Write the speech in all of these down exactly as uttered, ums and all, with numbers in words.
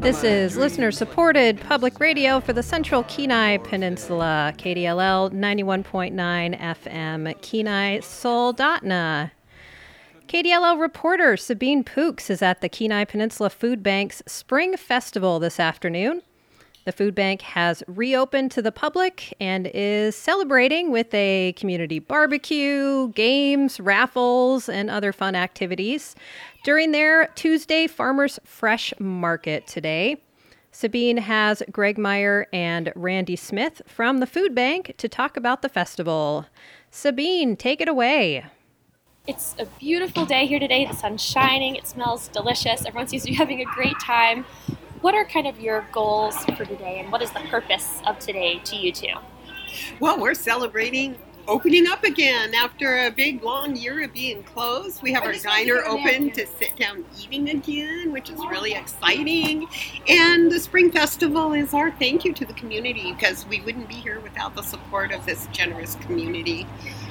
This is listener-supported public radio for the Central Kenai Peninsula, K D L L ninety-one point nine F M, Kenai Soldotna. K D L L reporter Sabine Pooks is at the Kenai Peninsula Food Bank's Spring Festival this afternoon. The food bank has reopened to the public and is celebrating with a community barbecue, games, raffles, and other fun activities during their Tuesday Farmers Fresh Market today. Sabine has Greg Meyer and Randy Smith from the food bank to talk about the festival. Sabine, take it away. It's a beautiful day here today. The sun's shining. It smells delicious. Everyone seems to be having a great time. What are kind of your goals for today, and what is the purpose of today to you two? Well, we're celebrating opening up again after a big, long year of being closed. We have our diner open to sit down eating again, which is really exciting. And the Spring Festival is our thank you to the community, because we wouldn't be here without the support of this generous community.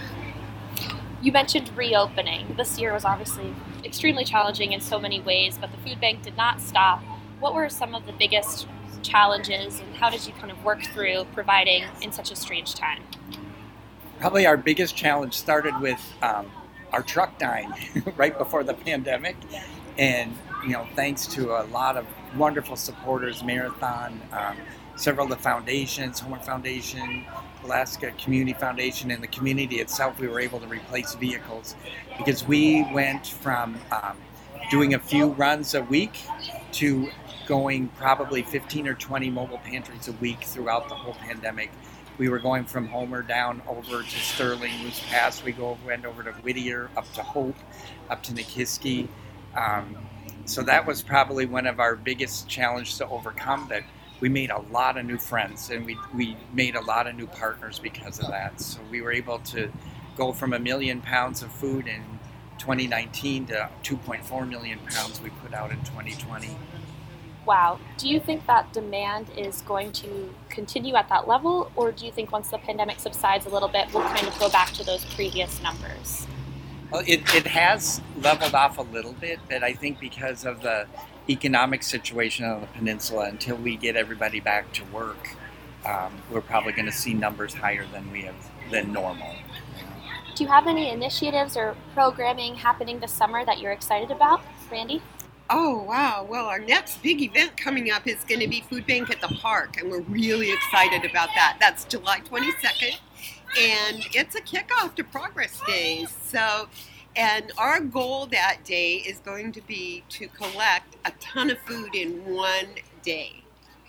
You mentioned reopening. This year was obviously extremely challenging in so many ways, but the food bank did not stop. What were some of the biggest challenges, and how did you kind of work through providing in such a strange time? Probably our biggest challenge started with um, our truck dying right before the pandemic. And, you know, thanks to a lot of wonderful supporters, Marathon, um, several of the foundations, Homer Foundation, Alaska Community Foundation, and the community itself, we were able to replace vehicles because we went from um, doing a few runs a week to going probably fifteen or twenty mobile pantries a week throughout the whole pandemic. We were going from Homer down over to Sterling, Moose Pass. We go went over to Whittier, up to Hope, up to Nikiski. Um, so that was probably one of our biggest challenges to overcome, that we made a lot of new friends, and we, we made a lot of new partners because of that. So we were able to go from a million pounds of food in twenty nineteen to two point four million pounds we put out in twenty twenty. Wow. Do you think that demand is going to continue at that level, or do you think once the pandemic subsides a little bit, we'll kind of go back to those previous numbers? Well, it, it has leveled off a little bit, but I think because of the economic situation on the peninsula, until we get everybody back to work, um, we're probably going to see numbers higher than we have than normal. Do you have any initiatives or programming happening this summer that you're excited about, Randy? Oh, wow. Well, our next big event coming up is going to be Food Bank at the Park, and we're really excited about that. That's July twenty-second, and it's a kickoff to Progress Days. So, and our goal that day is going to be to collect a ton of food in one day.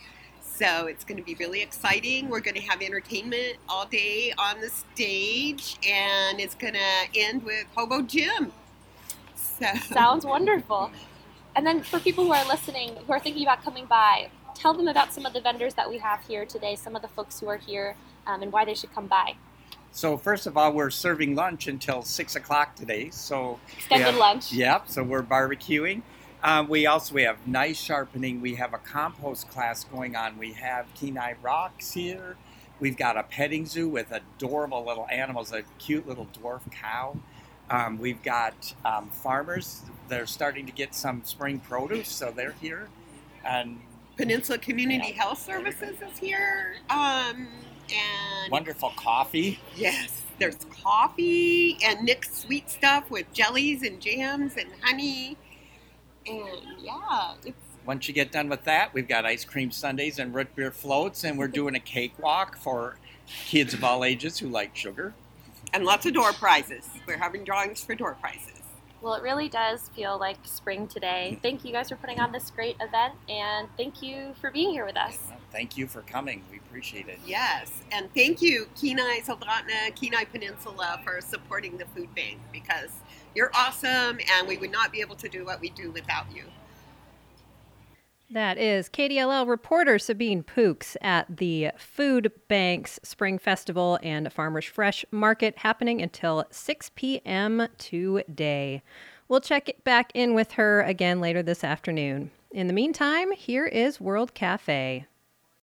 So it's going to be really exciting. We're going to have entertainment all day on the stage, and it's going to end with Hobo Jim. So. Sounds wonderful. And then for people who are listening, who are thinking about coming by, tell them about some of the vendors that we have here today, some of the folks who are here, um, and why they should come by. So first of all, we're serving lunch until six o'clock today. So extended have, lunch. Yep, so we're barbecuing. Um, we also we have knife sharpening. We have a compost class going on. We have Kenai Rocks here. We've got a petting zoo with adorable little animals, a cute little dwarf cow. Um, we've got um, farmers. They're starting to get some spring produce, so they're here. And Peninsula Community yeah. Health Services is here. Um, and wonderful coffee. Yes, there's coffee and Nick's sweet stuff with jellies and jams and honey. And yeah, it's... Once you get done with that, we've got ice cream sundaes and root beer floats, and we're doing a cakewalk for kids of all ages who like sugar. And lots of door prizes. We're having drawings for door prizes. Well, it really does feel like spring today. Thank you guys for putting on this great event, and thank you for being here with us. Thank you for coming. We appreciate it. Yes, and thank you, Kenai Soldotna, Kenai Peninsula, for supporting the food bank, because you're awesome, and we would not be able to do what we do without you. That is K D L L reporter Sabine Pooks at the Food Bank's Spring Festival and Farmers Fresh Market, happening until six p.m. today. We'll check it back in with her again later this afternoon. In the meantime, here is World Cafe.